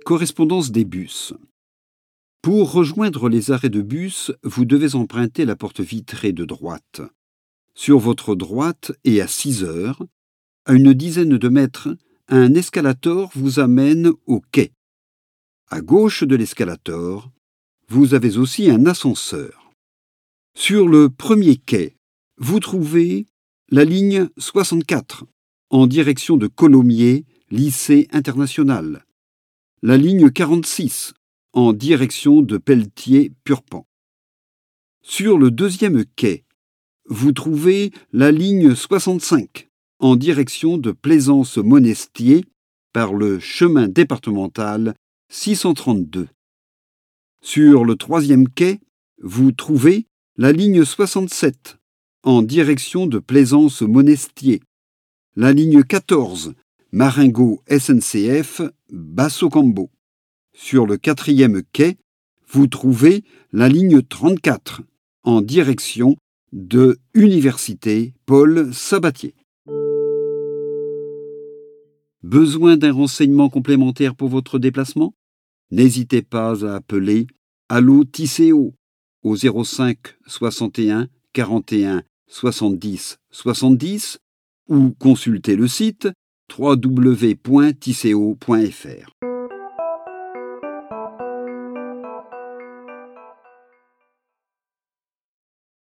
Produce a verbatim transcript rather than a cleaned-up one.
Correspondance des bus. Pour rejoindre les arrêts de bus, vous devez emprunter la porte vitrée de droite. Sur votre droite et à six heures, à une dizaine de mètres, un escalator vous amène au quai. À gauche de l'escalator, vous avez aussi un ascenseur. Sur le premier quai, vous trouvez la ligne soixante-quatre en direction de Colomiers, lycée international. La ligne quarante-six en direction de Pelletier-Purpan. Sur le deuxième quai, vous trouvez la ligne soixante-cinq en direction de Plaisance-Monestier par le chemin départemental six cent trente-deux. Sur le troisième quai, vous trouvez la ligne soixante-sept en direction de Plaisance-Monestier, la ligne quatorze Maringo S N C F Basso-Cambo. Sur le quatrième quai, vous trouvez la ligne trente-quatre en direction de Université Paul Sabatier. Besoin d'un renseignement complémentaire pour votre déplacement? N'hésitez pas à appeler Allo Tisséo au zéro cinq soixante et un quarante et un soixante-dix soixante-dix ou consultez le site w w w point tisséo point f r.